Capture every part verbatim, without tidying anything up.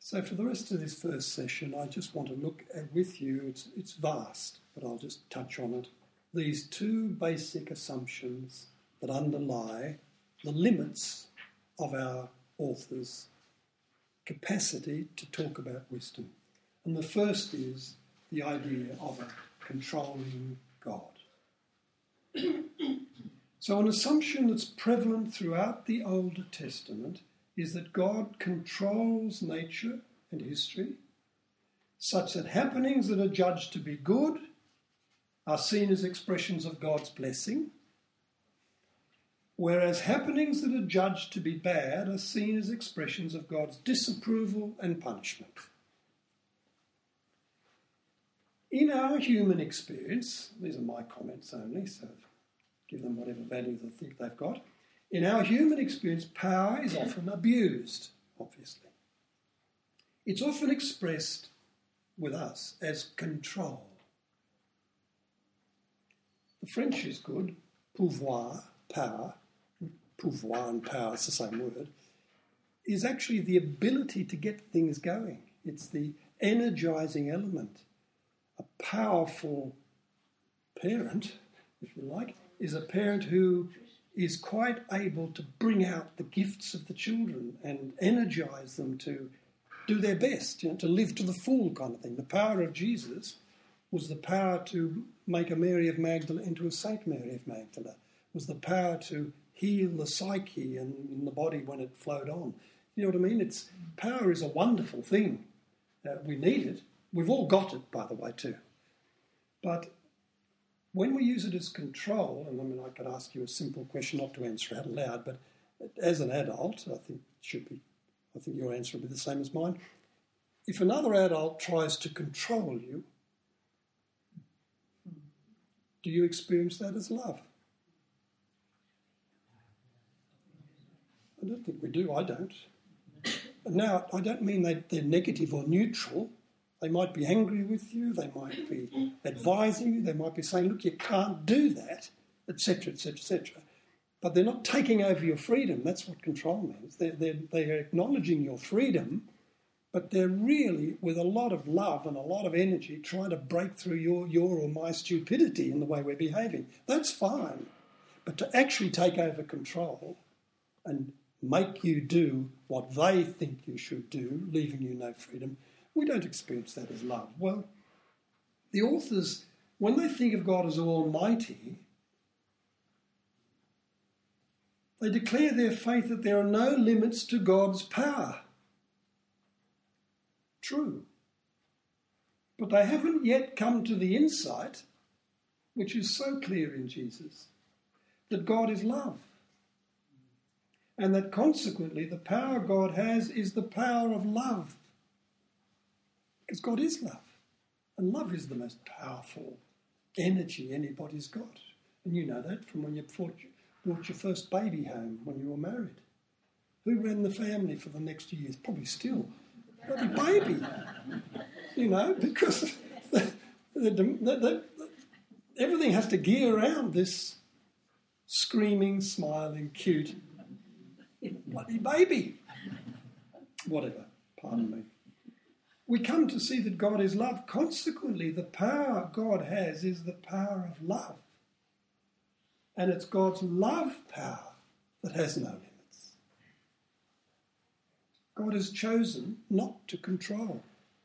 So for the rest of this first session, I just want to look at with you, it's, it's vast, but I'll just touch on it, these two basic assumptions that underlie the limits of our author's capacity to talk about wisdom. And the first is the idea of a controlling God. So an assumption that's prevalent throughout the Old Testament is that God controls nature and history such that happenings that are judged to be good are seen as expressions of God's blessing, whereas happenings that are judged to be bad are seen as expressions of God's disapproval and punishment. In our human experience, these are my comments only, so give them whatever value they think they've got. In our human experience, power is often abused, obviously. It's often expressed with us as control. The French is good, pouvoir, power, pouvoir and power, it's the same word, is actually the ability to get things going. It's the energising element. A powerful parent, if you like, is a parent who is quite able to bring out the gifts of the children and energise them to do their best, you know, to live to the full kind of thing. The power of Jesus was the power to make a Mary of Magdala into a Saint Mary of Magdala, was the power to heal the psyche and in the body when it flowed on. You know what I mean? It's power is a wonderful thing. Uh, we need it. We've all got it, by the way, too. But when we use it as control, and I mean, I could ask you a simple question, not to answer out loud, but as an adult, I think it should be, I think your answer will be the same as mine. If another adult tries to control you, do you experience that as love? I don't think we do, I don't. Now, I don't mean they, they're negative or neutral. They might be angry with you, they might be advising you, they might be saying, look, you can't do that, et cetera, et cetera, et cetera. But they're not taking over your freedom. That's what control means. They're, they're, they're acknowledging your freedom, but they're really, with a lot of love and a lot of energy, trying to break through your, your or my stupidity in the way we're behaving. That's fine. But to actually take over control and make you do what they think you should do, leaving you no freedom, we don't experience that as love. Well, the authors, when they think of God as almighty, they declare their faith that there are no limits to God's power. True. But they haven't yet come to the insight, which is so clear in Jesus, that God is love. And that consequently the power God has is the power of love. Because God is love. And love is the most powerful energy anybody's got. And you know that from when you brought your first baby home when you were married. Who ran the family for the next years? Probably still. Bloody baby. You know, because the, the, the, the, everything has to gear around this screaming, smiling, cute bloody baby. Whatever. Pardon me. We come to see that God is love. Consequently, the power God has is the power of love. And it's God's love power that has no limits. God has chosen not to control.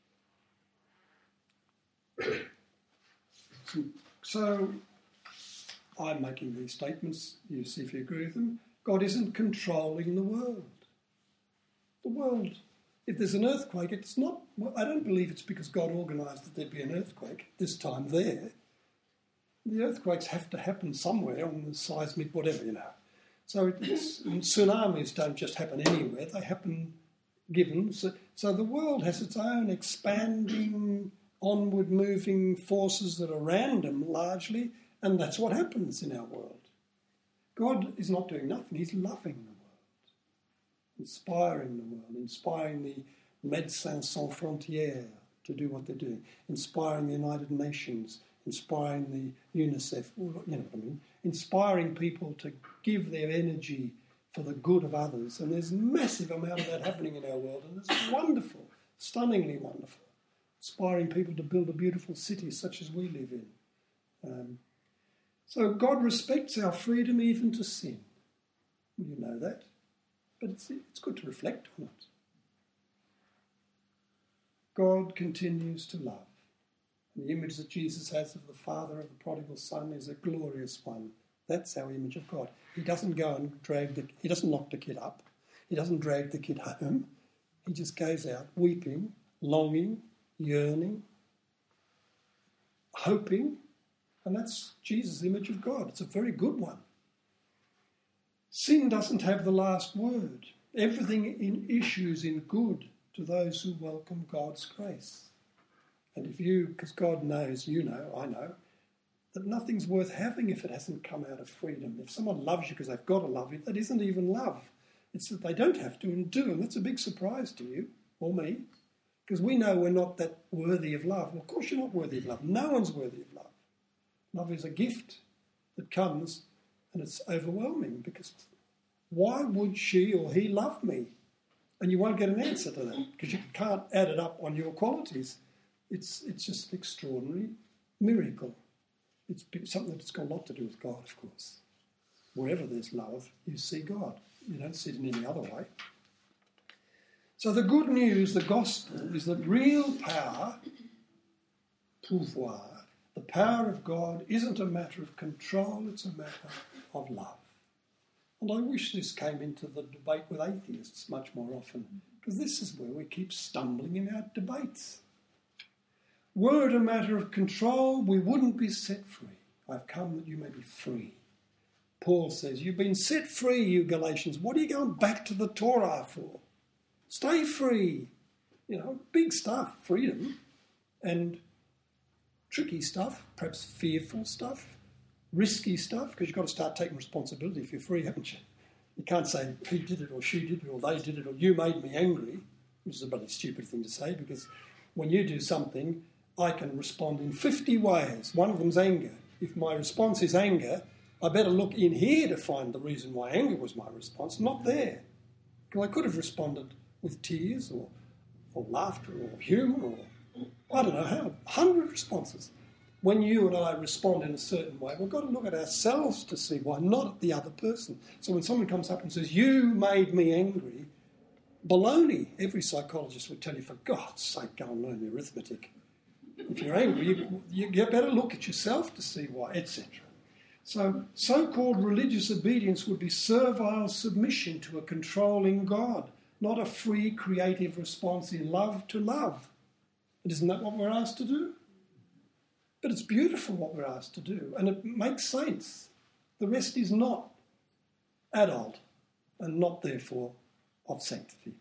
So, I'm making these statements, you see if you agree with them. God isn't controlling the world. The world, if there's an earthquake, it's not, well, I don't believe it's because God organised that there'd be an earthquake this time there. The earthquakes have to happen somewhere on the seismic whatever, you know. So it's, tsunamis don't just happen anywhere, they happen given. So, so the world has its own expanding, onward moving forces that are random largely, and that's what happens in our world. God is not doing nothing, he's loving the world, inspiring the world, inspiring the Médecins Sans Frontières to do what they're doing, inspiring the United Nations, inspiring the UNICEF, you know what I mean, inspiring people to give their energy for the good of others. And there's a massive amount of that happening in our world, and it's wonderful. stunningly wonderful, inspiring people to build a beautiful city such as we live in. Um, so God respects our freedom even to sin. You know that, but it's, it's good to reflect on it. God continues to love. And the image that Jesus has of the father of the prodigal son is a glorious one. That's our image of God. He doesn't go and drag the, he doesn't lock the kid up. He doesn't drag the kid home. He just goes out weeping, longing, yearning, hoping. And that's Jesus' image of God. It's a very good one. Sin doesn't have the last word. Everything in issues in good to those who welcome God's grace. And if you, because God knows, you know, I know, that nothing's worth having if it hasn't come out of freedom. If someone loves you because they've got to love you, that isn't even love. It's that they don't have to and do, and that's a big surprise to you or me, because we know we're not that worthy of love. Well, of course you're not worthy of love. No one's worthy of love. Love is a gift that comes and it's overwhelming, because why would she or he love me? And you won't get an answer to that because you can't add it up on your qualities. It's it's just an extraordinary miracle. It's something that's got a lot to do with God, of course. Wherever there's love, you see God. You don't see it in any other way. So the good news, the gospel, is that real power, pouvoir, the power of God, isn't a matter of control, it's a matter of love. And I wish this came into the debate with atheists much more often, because this is where we keep stumbling in our debates. Were it a matter of control, we wouldn't be set free. I've come that you may be free. Paul says, you've been set free, you Galatians. What are you going back to the Torah for? Stay free. You know, big stuff, freedom, and tricky stuff, perhaps fearful stuff, risky stuff, because you've got to start taking responsibility if you're free, haven't you? You can't say he did it or she did it or they did it or you made me angry, which is a bloody stupid thing to say, because when you do something, I can respond in fifty ways. One of them's anger. If my response is anger, I better look in here to find the reason why anger was my response, not there. Because I could have responded with tears or, or laughter or humour or I don't know how, one hundred responses. When you and I respond in a certain way, we've got to look at ourselves to see why, not at the other person. So when someone comes up and says, you made me angry, baloney. Every psychologist would tell you, for God's sake, go and learn arithmetic. If you're angry, you, you better look at yourself to see why, et cetera. So so-called religious obedience would be servile submission to a controlling God, not a free, creative response in love to love. And isn't that what we're asked to do? But it's beautiful what we're asked to do, and it makes sense. The rest is not adult and not, therefore, of sanctity.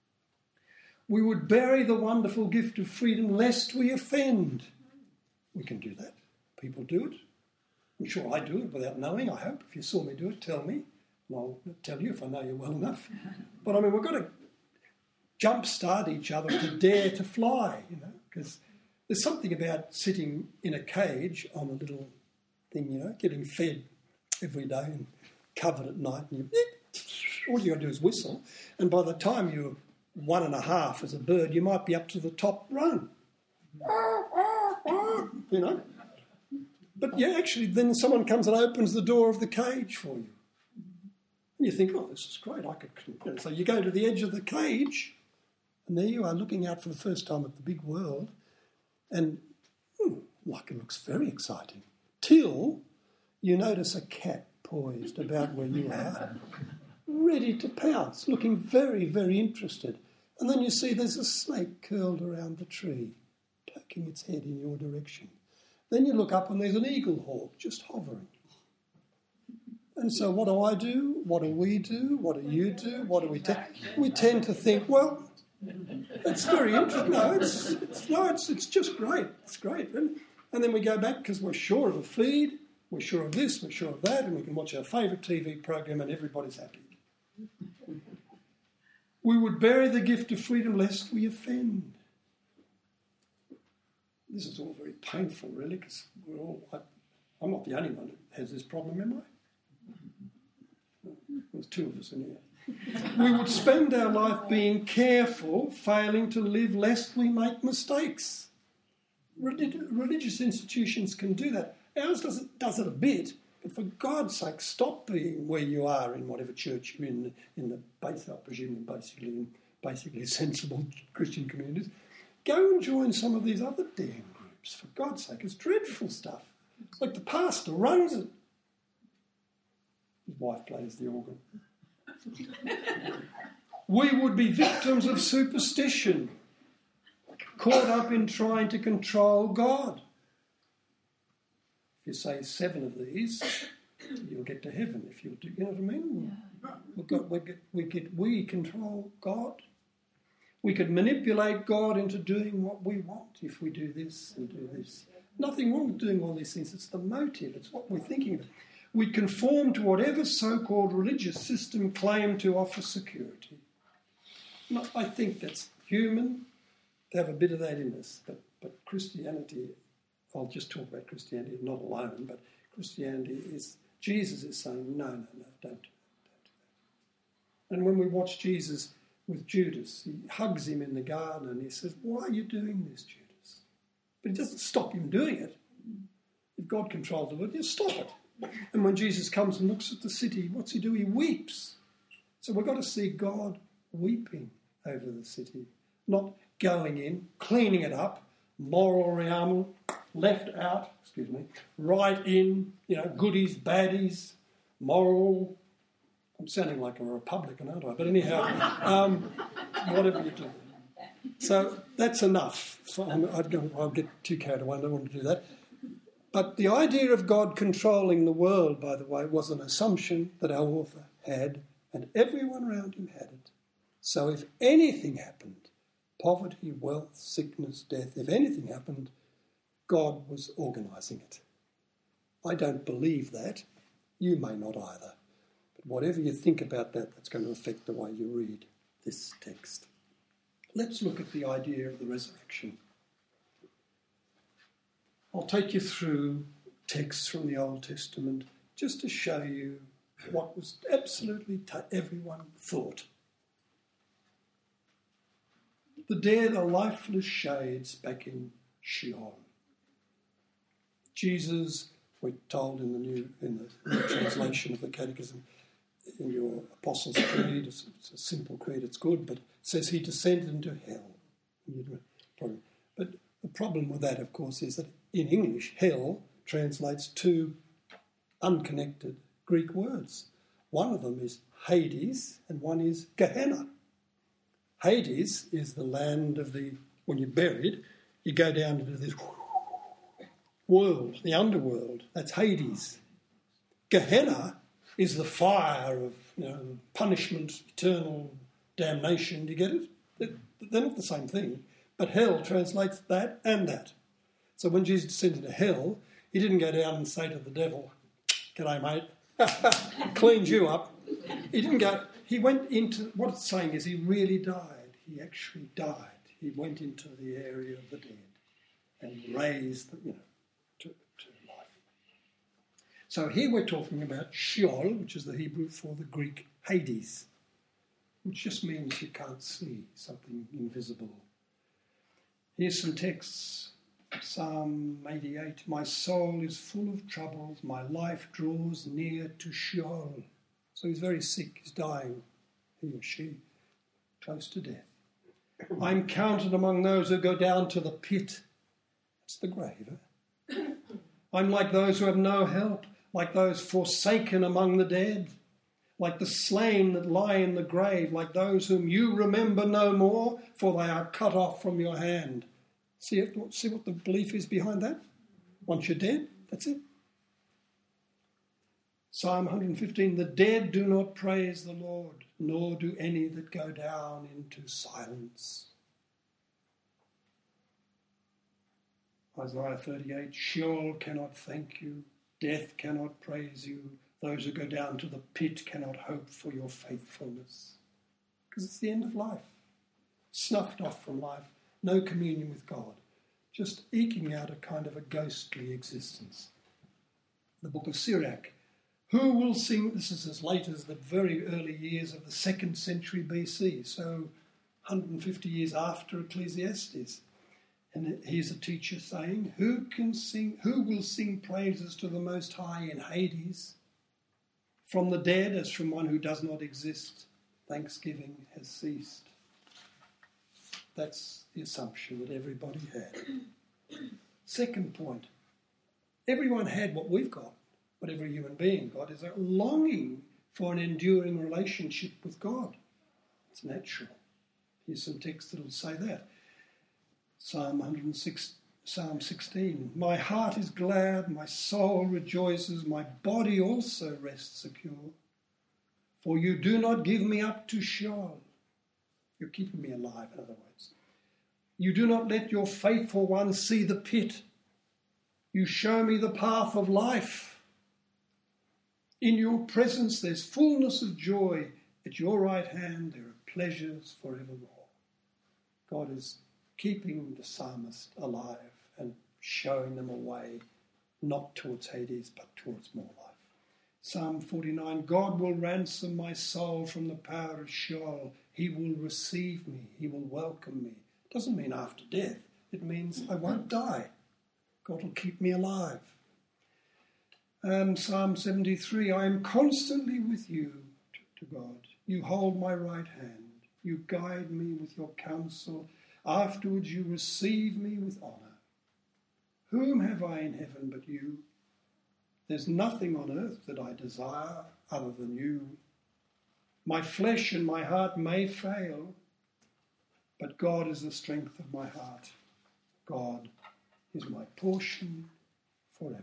We would bury the wonderful gift of freedom lest we offend. We can do that. People do it. I'm sure I do it without knowing, I hope. If you saw me do it, tell me. And I'll tell you if I know you well enough. But, I mean, we've got to jumpstart each other to dare to fly, you know, because there's something about sitting in a cage on a little thing, you know, getting fed every day and covered at night, and you, all you got to do is whistle, and by the time you're one and a half as a bird, you might be up to the top rung, you know. But yeah, actually, then someone comes and opens the door of the cage for you, and you think, oh, this is great. I could. You know, so you go to the edge of the cage, and there you are, looking out for the first time at the big world. And, hmm, like it looks very exciting. Till you notice a cat poised about where you are, ready to pounce, looking very, very interested. And then you see there's a snake curled around the tree, poking its head in your direction. Then you look up and there's an eagle hawk just hovering. And so what do I do? What do we do? What do you do? What do we tend? We tend to think, well, it's very interesting. No, it's, it's, no, it's, it's just great. It's great. And, and then we go back because we're sure of a feed, we're sure of this, we're sure of that, and we can watch our favourite T V program and everybody's happy. We would bury the gift of freedom lest we offend. This is all very painful, really, because we're all, I, I'm not the only one who has this problem, am I? There's two of us in here. We would spend our life being careful, failing to live lest we make mistakes. Relig- religious institutions can do that. Ours does it, does it a bit, but for God's sake, stop being where you are in whatever church you're in, in the base, I presume, basically, in basically sensible Christian communities. Go and join some of these other damn groups, for God's sake. It's dreadful stuff. It's like the pastor runs it. His wife plays the organ. We would be victims of superstition, caught up in trying to control God. If you say seven of these, you'll get to heaven. If you do, you know what I mean? Yeah. We've got, we get, we get, we control God. We could manipulate God into doing what we want if we do this and do this. Nothing wrong with doing all these things. It's the motive. It's what we're thinking about. We conform to whatever so-called religious system claimed to offer security. No, I think that's human to have a bit of that in us, but, but Christianity, I'll just talk about Christianity, not alone, but Christianity is, Jesus is saying, no, no, no, don't do that, don't do that. And when we watch Jesus with Judas, he hugs him in the garden and he says, why are you doing this, Judas? But he doesn't stop him doing it. If God controls the world, you stop it. And when Jesus comes and looks at the city, what's he do? He weeps. So we've got to see God weeping over the city, not going in, cleaning it up, moral reamal, left out, excuse me, right in, you know, goodies, baddies, moral. I'm sounding like a Republican, aren't I? But anyhow, um, whatever you do. So that's enough. So I'll get too carried away. I don't want to do that. But the idea of God controlling the world, by the way, was an assumption that our author had, and everyone around him had it. So if anything happened, poverty, wealth, sickness, death, if anything happened, God was organising it. I don't believe that. You may not either. But whatever you think about that, that's going to affect the way you read this text. Let's look at the idea of the resurrection. I'll take you through texts from the Old Testament just to show you what was absolutely t- everyone thought. The dead are lifeless shades back in Sheol. Jesus, we're told in the new in the new translation of the Catechism, in your Apostles' Creed, it's, it's a simple creed, it's good, but it says he descended into hell. But the problem with that, of course, is that in English, hell translates two unconnected Greek words. One of them is Hades and one is Gehenna. Hades is the land of the, when you're buried, you go down into this world, the underworld. That's Hades. Gehenna is the fire of, you know, punishment, eternal damnation. Do you get it? They're not the same thing. But hell translates that and that. So when Jesus descended to hell, he didn't go down and say to the devil, "G'day, mate," cleaned you up. He didn't go, he went into, what it's saying is he really died. He actually died. He went into the area of the dead and raised them, you know, to, to life. So here we're talking about Sheol, which is the Hebrew for the Greek Hades, which just means you can't see, something invisible. Here's some texts. Psalm eighty-eight, my soul is full of troubles, my life draws near to Sheol. So he's very sick, he's dying, he or she, close to death. I'm counted among those who go down to the pit. It's the grave, eh? I'm like those who have no help, like those forsaken among the dead, like the slain that lie in the grave, like those whom you remember no more, for they are cut off from your hand. See, it, see what the belief is behind that? Once you're dead, that's it. Psalm one fifteen, the dead do not praise the Lord, nor do any that go down into silence. Isaiah thirty-eight, Sheol cannot thank you, death cannot praise you, those who go down to the pit cannot hope for your faithfulness. Because it's the end of life, snuffed off from life. No communion with God, just eking out a kind of a ghostly existence. The book of Sirach, Who will sing? This is as late as the very early years of the second century B C, so one hundred fifty years after Ecclesiastes. And here's a teacher saying, who can sing, who will sing praises to the Most High in Hades? From the dead as from one who does not exist, thanksgiving has ceased. That's the assumption that everybody had. Second point, everyone had what we've got, what every human being got, is a longing for an enduring relationship with God. It's natural. Here's some text that will say that. Psalm one hundred six, Psalm sixteen. My heart is glad, my soul rejoices, my body also rests secure. For you do not give me up to Sheol. You're keeping me alive, in other words. You do not let your faithful one see the pit. You show me the path of life. In your presence there's fullness of joy. At your right hand there are pleasures forevermore. God is keeping the psalmist alive and showing them a way, not towards Hades, but towards more life. Psalm forty-nine, God will ransom my soul from the power of Sheol. He will receive me. He will welcome me. It doesn't mean after death. It means I won't die. God will keep me alive. Um, Psalm seventy-three, I am constantly with you, to God. You hold my right hand. You guide me with your counsel. Afterwards you receive me with honour. Whom have I in heaven but you? There's nothing on earth that I desire other than you. My flesh and my heart may fail, but God is the strength of my heart. God is my portion forever.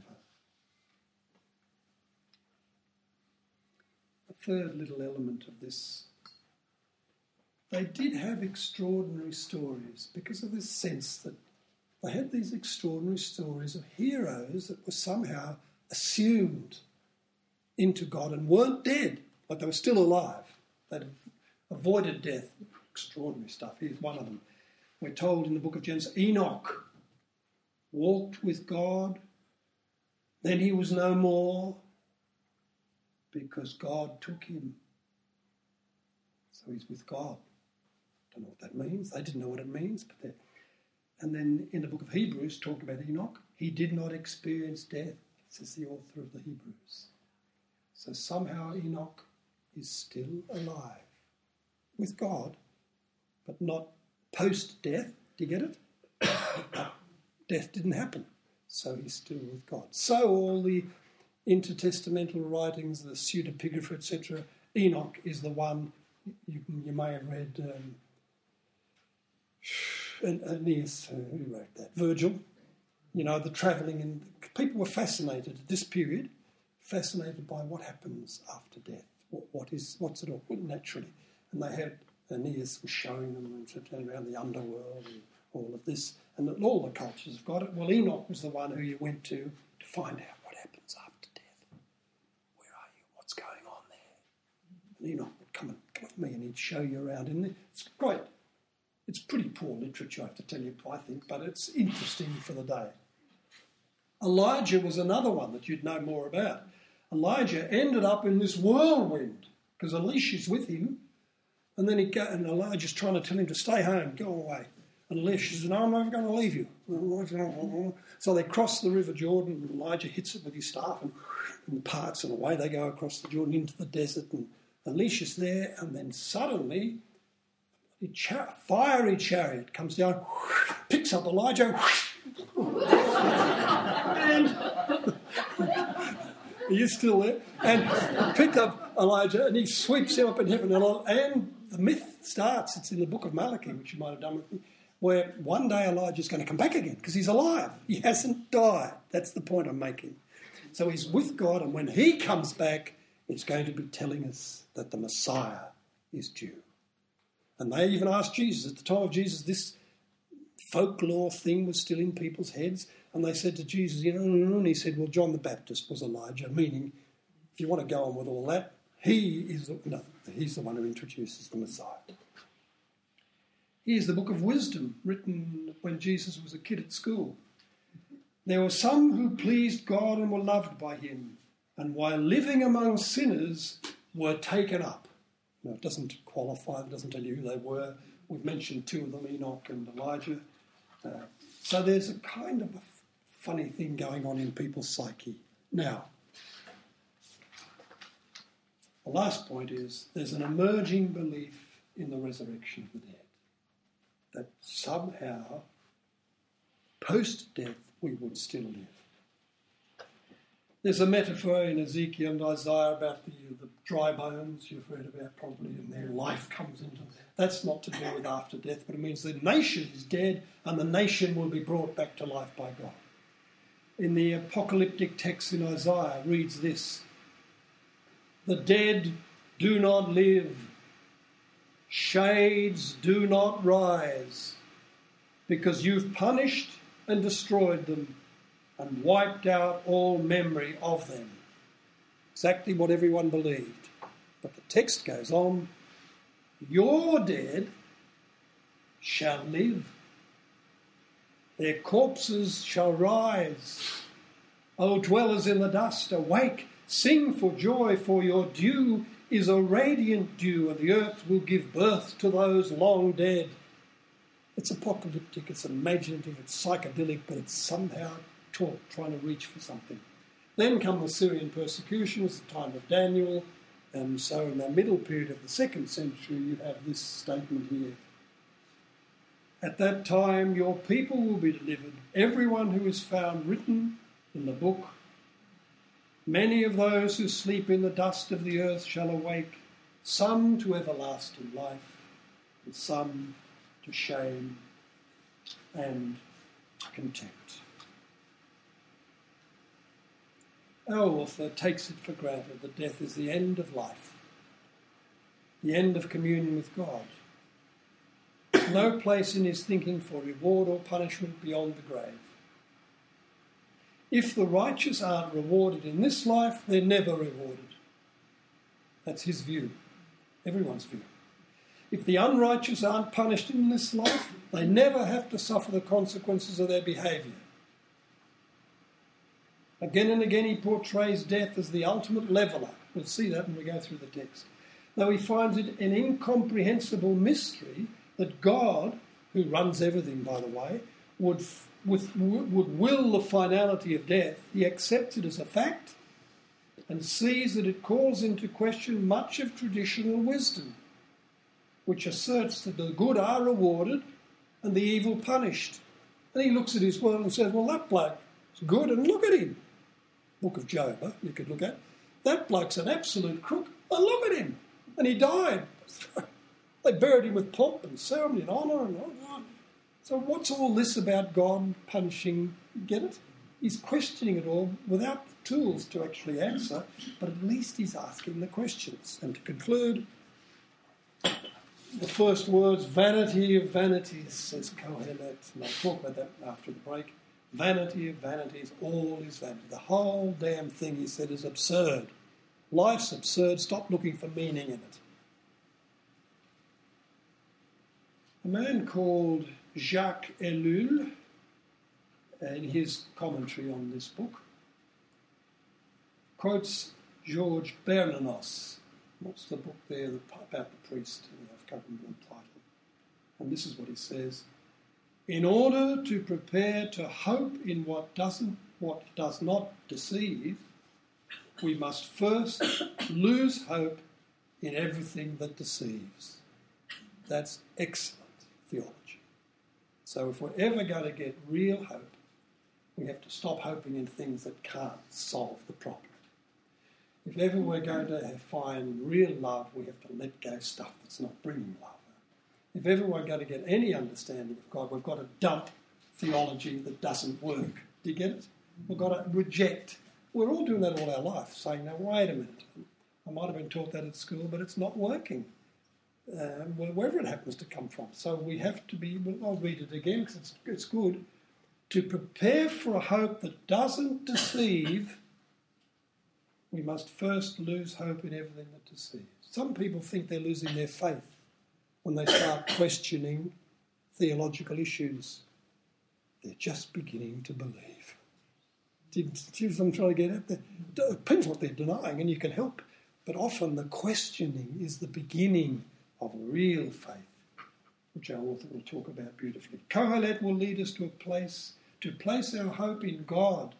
A third little element of this. They did have extraordinary stories because of this sense that they had these extraordinary stories of heroes that were somehow assumed into God and weren't dead, but they were still alive. They'd avoided death. Extraordinary stuff. Here's one of them. We're told in the book of Genesis, Enoch walked with God, then he was no more because God took him. So he's with God. Don't know what that means. They didn't know what it means. But they... And then in the book of Hebrews, talking about Enoch, he did not experience death, says the author of the Hebrews. So somehow Enoch is still alive with God, but not post-death. Do you get it? Death didn't happen, so he's still with God. So all the intertestamental writings, the pseudepigrapha, et cetera, Enoch is the one you, you may have read. Um, Aeneas, uh, who wrote that? Virgil. You know, the travelling, and people were fascinated at this period, fascinated by what happens after death. What, what is, what's it all? Well, naturally. And they had, Aeneas was showing them and around the underworld and all of this, and all the cultures have got it. Well, Enoch was the one who you went to to find out what happens after death. Where are you? What's going on there? And Enoch would come and come with me and he'd show you around in there. It's great. It's pretty poor literature, I have to tell you, I think, but it's interesting for the day. Elijah was another one that you'd know more about. Elijah ended up in this whirlwind because Elisha's with him, and then he go, and Elijah's trying to tell him to stay home, go away. And Elisha says, no, I'm never going to leave you. So they cross the River Jordan, and Elijah hits it with his staff and, and parts, and away they go across the Jordan into the desert, and Elisha's there, and then suddenly a char- fiery chariot comes down, picks up Elijah, and he is still there, and picked up Elijah, and he sweeps him up in heaven. And the myth starts, it's in the book of Malachi, which you might have done with me, where one day Elijah's going to come back again because he's alive. He hasn't died. That's the point I'm making. So he's with God, and when he comes back, it's going to be telling us that the Messiah is due. And they even asked Jesus, at the time of Jesus, this folklore thing was still in people's heads, and they said to Jesus, you know, and he said, well, John the Baptist was Elijah, meaning, if you want to go on with all that, he is the, no, he's the one who introduces the Messiah. Here's the book of wisdom, written when Jesus was a kid at school. There were some who pleased God and were loved by him. and while living among sinners were taken up. Now, it doesn't qualify, it doesn't tell you who they were. We've mentioned two of them, Enoch and Elijah. Uh, so there's a kind of a f- funny thing going on in people's psyche. Now, the last point is there's an emerging belief in the resurrection of the dead, that somehow, post-death, we would still live. There's a metaphor in Ezekiel and Isaiah about the, the dry bones you've read about probably, and their life comes into them. That's not to do with after death, but it means the nation is dead and the nation will be brought back to life by God. In the apocalyptic text in Isaiah reads this: the dead do not live, shades do not rise, because you've punished and destroyed them and wiped out all memory of them. Exactly what everyone believed. But the text goes on, your dead shall live. Their corpses shall rise. O dwellers in the dust, awake, sing for joy, for your dew is a radiant dew, and the earth will give birth to those long dead. It's apocalyptic, it's imaginative, it's psychedelic, but it's somehow talk, trying to reach for something. Then come the Syrian persecutions, the time of Daniel, and so in the middle period of the second century you have this statement here. At that time your people will be delivered, everyone who is found written in the book. Many of those who sleep in the dust of the earth shall awake, some to everlasting life, and some to shame and contempt. Our author takes it for granted that death is the end of life, the end of communion with God. There's no place in his thinking for reward or punishment beyond the grave. If the righteous aren't rewarded in this life, they're never rewarded. That's his view, everyone's view. If the unrighteous aren't punished in this life, they never have to suffer the consequences of their behaviour. Again and again he portrays death as the ultimate leveller. We'll see that when we go through the text. Though he finds it an incomprehensible mystery that God, who runs everything, by the way, would, with, would will the finality of death, he accepts it as a fact and sees that it calls into question much of traditional wisdom, which asserts that the good are rewarded and the evil punished. And he looks at his world and says, well, that bloke is good, and look at him. Book of Job, huh, you could look at. That bloke's an absolute crook, and look at him. And he died. They buried him with pomp and ceremony and honour and all that. So what's all this about God punishing? Get it? He's questioning it all without the tools to actually answer, but at least he's asking the questions. And to conclude, the first words, vanity of vanities, says Kohelet, and I'll talk about that after the break. Vanity of vanities, all is vanity. The whole damn thing, he said, is absurd. Life's absurd. Stop looking for meaning in it. A man called Jacques Ellul, in his commentary on this book, quotes George Bernanos. What's the book there about the priest? I've covered the title. And this is what he says. In order to prepare to hope in what doesn't, what does not deceive, we must first lose hope in everything that deceives. That's excellent theology. So if we're ever going to get real hope, we have to stop hoping in things that can't solve the problem. If ever we're going to find real love, we have to let go stuff that's not bringing love. If ever we're going to get any understanding of God, we've got to dump theology that doesn't work. Do you get it? We've got to reject. We're all doing that all our life, saying, now, wait a minute. I might have been taught that at school, but it's not working, um, wherever it happens to come from. So we have to be, well, I'll read it again because it's, it's good, to prepare for a hope that doesn't deceive, we must first lose hope in everything that deceives. Some people think they're losing their faith when they start questioning theological issues. They're just beginning to believe. Did, did I'm trying to get at there. Depends what they're denying, and you can help. But often the questioning is the beginning of real faith, which our author will talk about beautifully. Kohelet will lead us to a place, to place our hope in God.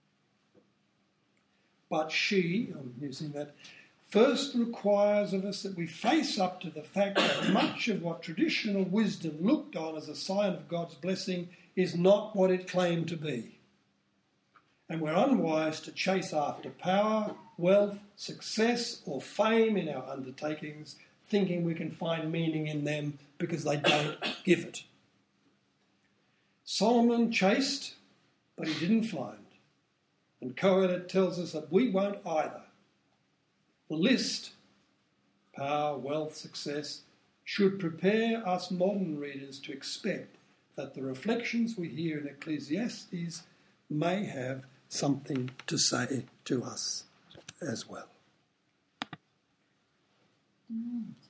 But she, I'm using that, first requires of us that we face up to the fact that much of what traditional wisdom looked on as a sign of God's blessing is not what it claimed to be. And we're unwise to chase after power, wealth, success, or fame in our undertakings, thinking we can find meaning in them because they don't give it. Solomon chased, but he didn't find. And Kohelet tells us that we won't either. The list, power, wealth, success, should prepare us modern readers to expect that the reflections we hear in Ecclesiastes may have something to say to us as well. Mm.